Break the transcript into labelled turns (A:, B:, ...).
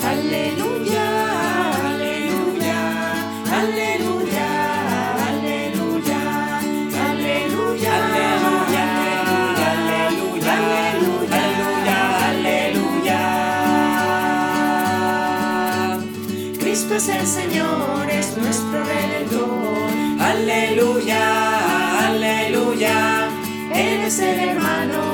A: aleluya, aleluya, aleluya, aleluya, aleluya, aleluya, aleluya, aleluya. Cristo es el Señor, es nuestro Redentor. Aleluya, aleluya. Él es el hermano